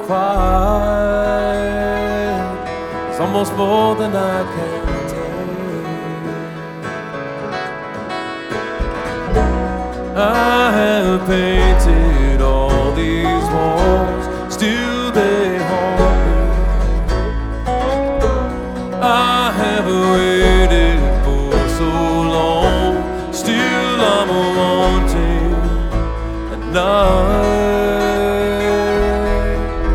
fight. It's almost more than I can take. I have painted all these walls, still they haunt me. I have waited for so long, still I'm wanting another.